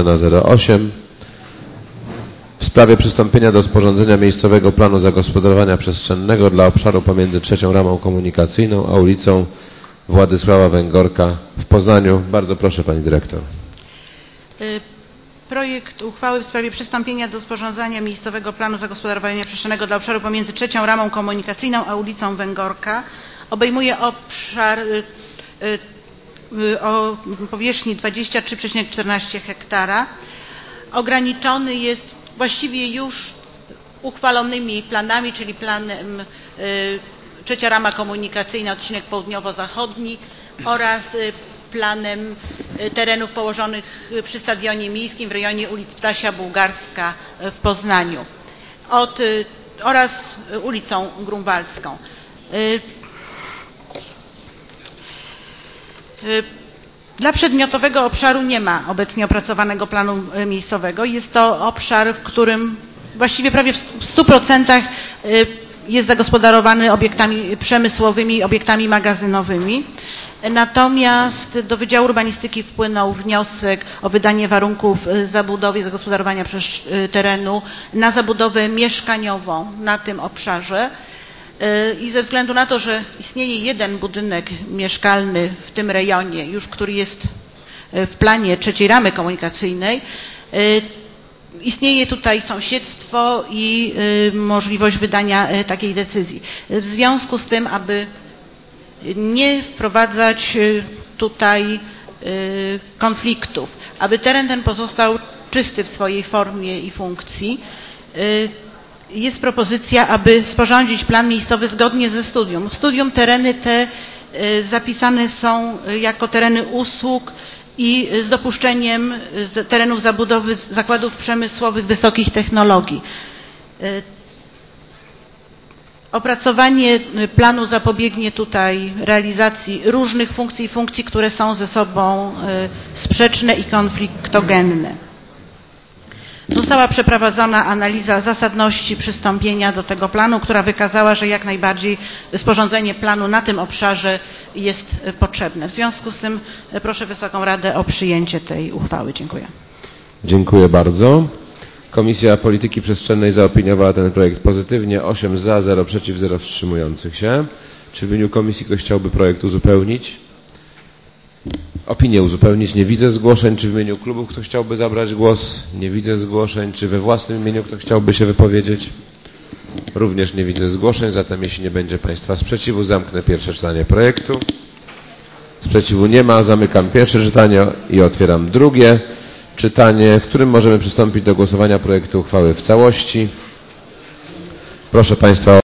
08 w sprawie przystąpienia do sporządzenia miejscowego planu zagospodarowania przestrzennego dla obszaru pomiędzy trzecią ramą komunikacyjną a ulicą Władysława Węgorka w Poznaniu. Bardzo proszę Pani Dyrektor. Projekt uchwały w sprawie przystąpienia do sporządzania miejscowego planu zagospodarowania przestrzennego dla obszaru pomiędzy trzecią ramą komunikacyjną a ulicą Węgorka obejmuje obszar o powierzchni 23,14 hektara. Ograniczony jest właściwie już uchwalonymi planami, czyli planem trzecia rama komunikacyjna, odcinek południowo-zachodni oraz planem terenów położonych przy Stadionie Miejskim w rejonie ulic Ptasia Bułgarska w Poznaniu oraz ulicą Grunwaldzką. Dla przedmiotowego obszaru nie ma obecnie opracowanego planu miejscowego. Jest to obszar, w którym właściwie prawie w 100% jest zagospodarowany obiektami przemysłowymi, obiektami magazynowymi. Natomiast do Wydziału Urbanistyki wpłynął wniosek o wydanie warunków zabudowy i zagospodarowania terenu na zabudowę mieszkaniową na tym obszarze. I ze względu na to, że istnieje jeden budynek mieszkalny w tym rejonie, już który jest w planie trzeciej ramy komunikacyjnej, istnieje tutaj sąsiedztwo i możliwość wydania takiej decyzji. W związku z tym, aby nie wprowadzać tutaj konfliktów, aby teren ten pozostał czysty w swojej formie i funkcji, jest propozycja, aby sporządzić plan miejscowy zgodnie ze studium. W studium tereny te zapisane są jako tereny usług i z dopuszczeniem terenów zabudowy zakładów przemysłowych wysokich technologii. Opracowanie planu zapobiegnie tutaj realizacji różnych funkcji, które są ze sobą sprzeczne i konfliktogenne. Została przeprowadzona analiza zasadności przystąpienia do tego planu, która wykazała, że jak najbardziej sporządzenie planu na tym obszarze jest potrzebne. W związku z tym proszę Wysoką Radę o przyjęcie tej uchwały. Dziękuję. Dziękuję bardzo. Komisja Polityki Przestrzennej zaopiniowała ten projekt pozytywnie. 8 za, 0 przeciw, 0 wstrzymujących się. Czy w imieniu komisji ktoś chciałby projekt uzupełnić? Opinię uzupełnić. Nie widzę zgłoszeń. Czy w imieniu klubów ktoś chciałby zabrać głos? Nie widzę zgłoszeń. Czy we własnym imieniu ktoś chciałby się wypowiedzieć? Również nie widzę zgłoszeń. Zatem jeśli nie będzie Państwa sprzeciwu, zamknę pierwsze czytanie projektu. Sprzeciwu nie ma. Zamykam pierwsze czytanie i otwieram drugie czytanie, w którym możemy przystąpić do głosowania projektu uchwały w całości. Proszę Państwa